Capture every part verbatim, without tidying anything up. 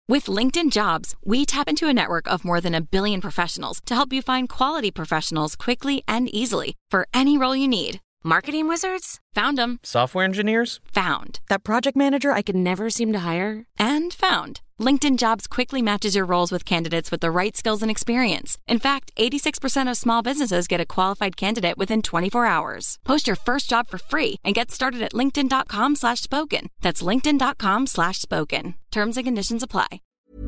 With LinkedIn Jobs, we tap into a network of more than a billion professionals to help you find quality professionals quickly and easily for any role you need. Marketing wizards? Found them. Software engineers? Found. That project manager I could never seem to hire? And found. LinkedIn Jobs quickly matches your roles with candidates with the right skills and experience. In fact, eighty-six percent of small businesses get a qualified candidate within twenty-four hours. Post your first job for free and get started at linkedin.com slash spoken. That's linkedin.com slash spoken. Terms and conditions apply.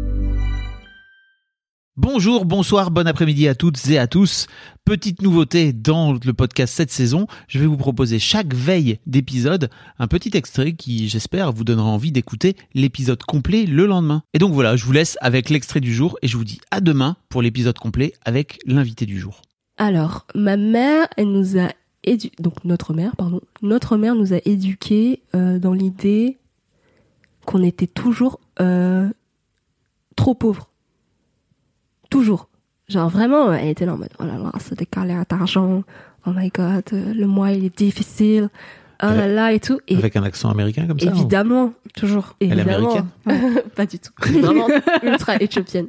Bonjour, bonsoir, bon après-midi à toutes et à tous. Petite nouveauté dans le podcast cette saison, je vais vous proposer chaque veille d'épisode un petit extrait qui, j'espère, vous donnera envie d'écouter l'épisode complet le lendemain. Et donc voilà, je vous laisse avec l'extrait du jour et je vous dis à demain pour l'épisode complet avec l'invité du jour. Alors, ma mère, elle nous a édu... donc notre mère, pardon, notre mère nous a éduqués euh, dans l'idée qu'on était toujours euh, trop pauvres. Toujours. Genre vraiment, elle était là en mode, oh là là, c'est des galères d'argent, oh my god, le mois il est difficile, oh là là et tout. Et avec un accent américain comme ça? Évidemment, ou... toujours. Elle évidemment. est américaine? Pas du tout. Vraiment ultra éthiopienne.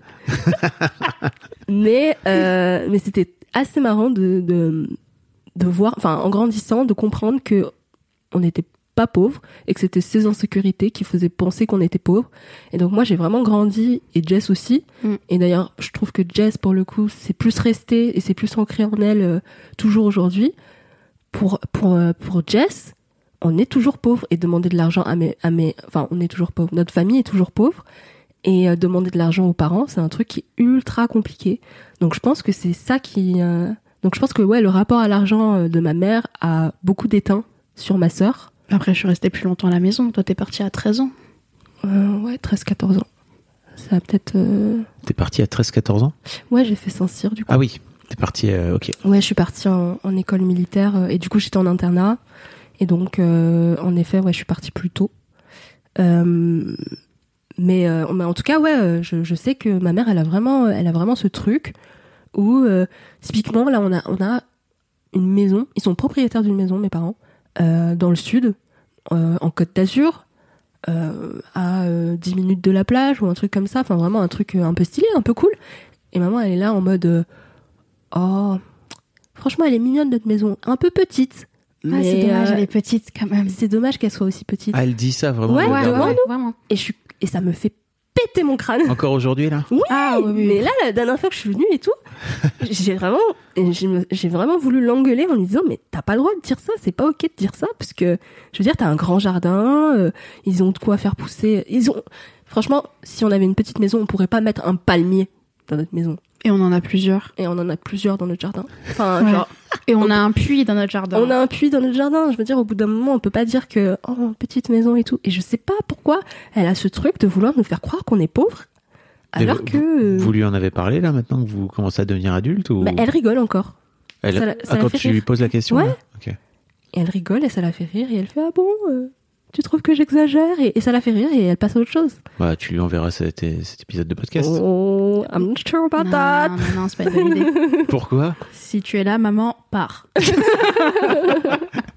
mais, euh, mais c'était assez marrant de, de, de voir, enfin, en grandissant, de comprendre que on n'était pas pauvre et que c'était ces insécurités qui faisaient penser qu'on était pauvre. Et donc moi j'ai vraiment grandi, et Jess aussi. Mm. Et d'ailleurs je trouve que Jess pour le coup c'est plus resté et c'est plus ancré en elle euh, toujours aujourd'hui. Pour pour euh, pour Jess, on est toujours pauvre et demander de l'argent à mes à mes enfin on est toujours pauvre. Notre famille est toujours pauvre et euh, demander de l'argent aux parents c'est un truc qui est ultra compliqué. Donc je pense que c'est ça qui euh... donc je pense que ouais le rapport à l'argent de ma mère a beaucoup d'éteint sur ma sœur. Après, je suis restée plus longtemps à la maison. Toi, t'es partie à treize ans. Euh, ouais, treize quatorze ans. Ça a peut-être... Euh... T'es partie à treize quatorze ans? Ouais, j'ai fait Saint-Cyr, du coup. Ah oui, t'es partie... Euh, ok. Ouais, je suis partie en, en école militaire. Euh, et du coup, j'étais en internat. Et donc, euh, en effet, ouais, je suis partie plus tôt. Euh, mais, euh, mais en tout cas, ouais, je, je sais que ma mère, elle a vraiment, elle a vraiment ce truc où, euh, typiquement, là, on a, on a une maison. Ils sont propriétaires d'une maison, mes parents. Euh, dans le sud, euh, en Côte d'Azur, euh, à euh, dix minutes de la plage ou un truc comme ça, enfin vraiment un truc un peu stylé, un peu cool. Et maman elle est là en mode euh, oh franchement elle est mignonne notre maison, un peu petite. Ah, mais c'est dommage, euh, elle est petite quand même. C'est dommage qu'elle soit aussi petite. Ah, elle dit ça vraiment? Ouais, ouais, devant ouais, nous. vraiment. Et, je suis... et ça me fait péter mon crâne. Encore aujourd'hui là? Oui, ah, oui, oui. Mais là la dernière fois que je suis venue et tout, j'ai vraiment j'ai, j'ai vraiment voulu l'engueuler en lui disant mais t'as pas le droit de dire ça, c'est pas ok de dire ça parce que je veux dire t'as un grand jardin, euh, ils ont de quoi faire pousser, ils ont franchement si on avait une petite maison on pourrait pas mettre un palmier dans notre maison. Et on en a plusieurs. Et on en a plusieurs dans notre jardin. Enfin, ouais. genre. Et on, on a un puits dans notre jardin. On a un puits dans notre jardin. Je veux dire, au bout d'un moment, on peut pas dire que, oh, petite maison et tout. Et je sais pas pourquoi elle a ce truc de vouloir nous faire croire qu'on est pauvre. Alors vous, que. Vous lui en avez parlé là maintenant que vous commencez à devenir adulte ou... Bah, elle rigole encore. Elle... Ça la, ça ah, la quand fait tu rire. lui poses la question? Ouais. Là okay. Et elle rigole et ça la fait rire et elle fait, ah bon, euh, tu trouves que j'exagère? et, et ça la fait rire et elle passe à autre chose. Bah, tu lui enverras cet, cet épisode de podcast. Oh, I'm not sure about non, that. Non, non, non, c'est pas une bonne idée. Pourquoi? Si tu es là, maman, pars.